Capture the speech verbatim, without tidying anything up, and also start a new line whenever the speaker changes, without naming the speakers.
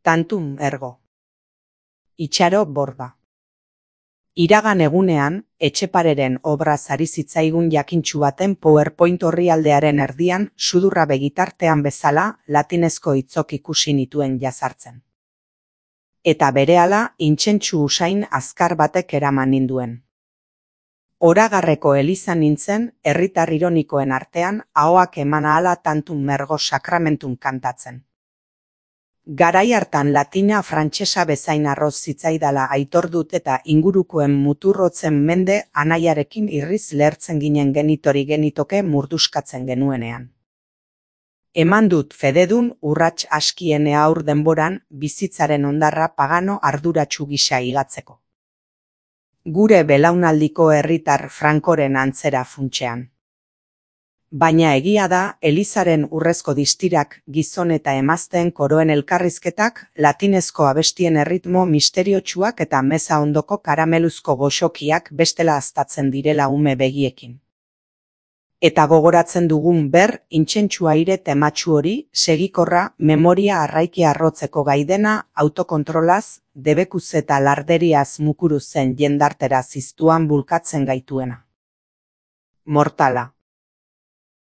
Tantum ergo. Itxaro borda. Iragan egunean, Etxepareren obra ari zitzaigun jakintsu baten PowerPoint orrialdearen erdian sudurra begitartean bezala latinezko hitzok ikusi nituen jazartzen. Eta berehala intsentsu usain azkar batek eraman ninduen. Oragarreko elizan nintzen, herritar ironikoen artean, ahoak eman ahala tantum mergo sakramentun kantatzen. Garai hartan latina frantsesa bezain arroz zitzaidala aitor dut eta ingurukoen muturrotzen mende anaiarekin irriz lehertzen ginen genitori genitoke murduskatzen genuenean. Eman dut fededun urrats askiene aur denboran bizitzaren ondarra pagano arduratsu gisa igatzeko. Gure belaunaldiko herritar frankoren antzera funtsean. Baina egia da, elizaren urrezko distirak, gizon eta emazteen koroen elkarrizketak, latinezko abestien erritmo misteriotsuak eta meza ondoko karameluzko goxokiak bestela aztatzen direla ume begiekin. Eta gogoratzen dugun ber, intsentsu aire tematsu hori, segikorra, memoria arraiki arrotzeko gaidena, autokontrolaz, debekuz eta larderiaz mukuru zen jendartera ziztuan bulkatzen gaituena. Mortala.